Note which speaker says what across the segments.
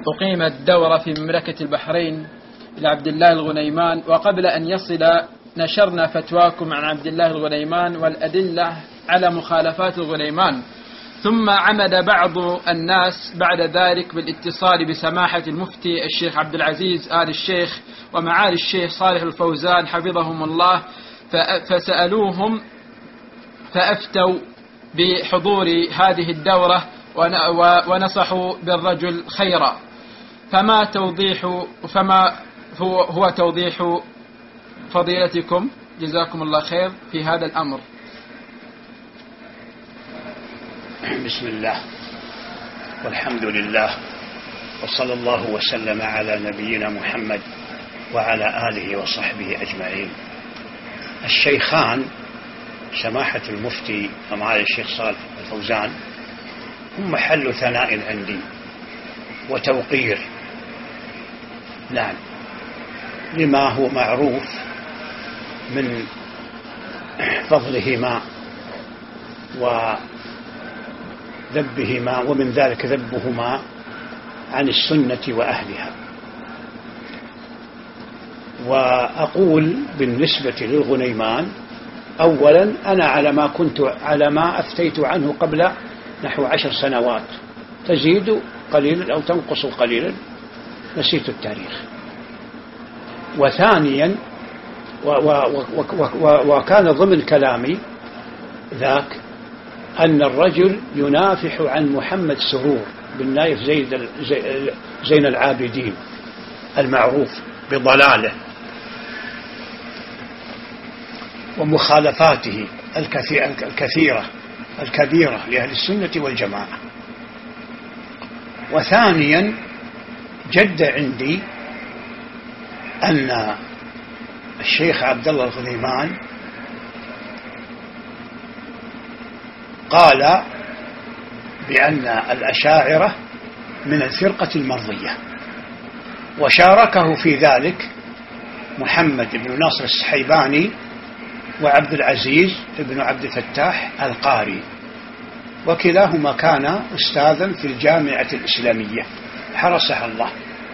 Speaker 1: أقيمت دورة في مملكة البحرين لعبد الله الغنيمان، وقبل أن يصل نشرنا فتواكم عن عبد الله الغنيمان والأدلة على مخالفات الغنيمان. ثم عمد بعض الناس بعد ذلك بالاتصال بسماحة المفتي الشيخ عبد العزيز آل الشيخ ومعالي الشيخ صالح الفوزان حفظهم الله، فسألوهم فأفتوا بحضور هذه الدورة ونصحوا بالرجل خيرا. فما هو توضيح فضيلتكم جزاكم الله خير في هذا الأمر؟
Speaker 2: بسم الله والحمد لله وصلى الله وسلم على نبينا محمد وعلى آله وصحبه أجمعين. الشيخان سماحة المفتي ومعالي الشيخ صالح الفوزان هم محل ثناء عندي وتوقير، نعم، لما هو معروف من فضلهما وذبهما، ومن ذلك ذبهما عن السنة وأهلها. وأقول بالنسبة للغنيمان، أولا أنا على ما أفتيت عنه قبل نحو 10 سنوات، تزيد قليلا أو تنقص قليلا، نسيت التاريخ. وثانيا وكان ضمن كلامي ذاك أن الرجل ينافح عن محمد سرور بن نايف زين العابدين المعروف بضلاله ومخالفاته الكبيرة لأهل السنة والجماعة. وثانيا جد عندي أن الشيخ عبد الله الغنيمان قال بأن الأشاعرة من الفرقة المرضية، وشاركه في ذلك محمد بن ناصر السحيباني وعبد العزيز بن عبد الفتاح القاري، وكلاهما كان أستاذا في الجامعة الإسلامية حرسها الله.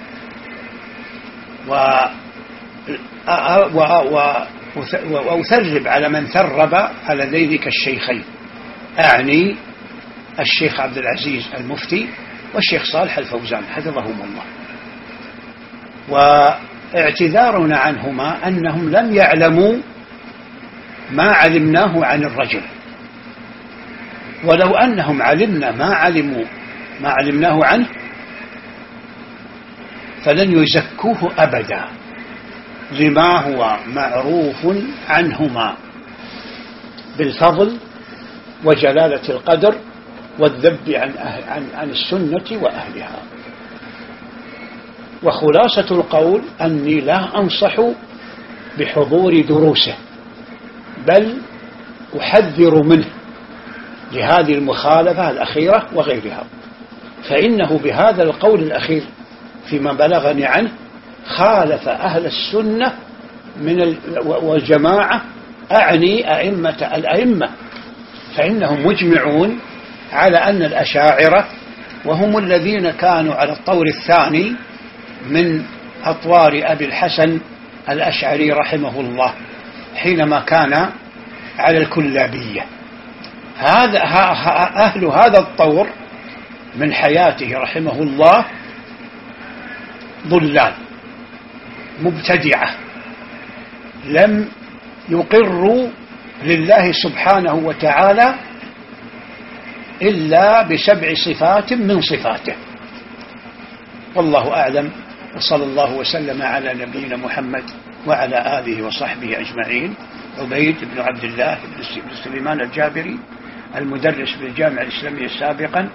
Speaker 2: وأثرب على من ثرب على ذلك الشيخين، أعني الشيخ عبد العزيز المفتي والشيخ صالح الفوزان حفظهم الله. واعتذارنا عنهما أنهم لم يعلموا ما علمناه عن الرجل، ولو أنهم علمنا ما علمناه عنه فلن يزكوه أبدا، لما هو معروف عنهما بالفضل وجلالة القدر والذب عن السنة وأهلها. وخلاصة القول أني لا أنصح بحضور دروسه، بل أحذر منه لهذه المخالفة الأخيرة وغيرها، فإنه بهذا القول الأخير فيما بلغني عنه خالف أهل السنة والجماعة، أعني الأئمة، فإنهم مجمعون على أن الأشاعرة، وهم الذين كانوا على الطور الثاني من أطوار أبي الحسن الأشعري رحمه الله حينما كان على الكلابية. أهل هذا الطور من حياته رحمه الله ضلال مبتدعة، لم يقروا لله سبحانه وتعالى إلا ب7 صفات من صفاته. والله أعلم، وصلى الله وسلم على نبينا محمد وعلى آله وصحبه أجمعين. عبيد بن عبد الله بن سليمان الجابري، المدرس بالجامعة الإسلامية سابقا،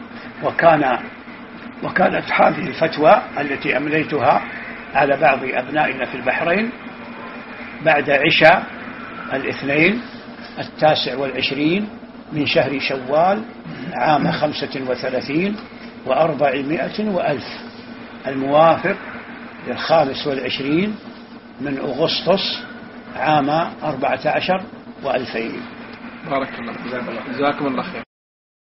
Speaker 2: وكانت هذه الفتوى التي أمليتها على بعض أبنائنا في البحرين بعد عشاء الاثنين 29 من شهر شوال عام 35 و400 وألف، الموافق 25 من أغسطس عام 14 و2000.
Speaker 1: بارك الله، جزاكم الله خير.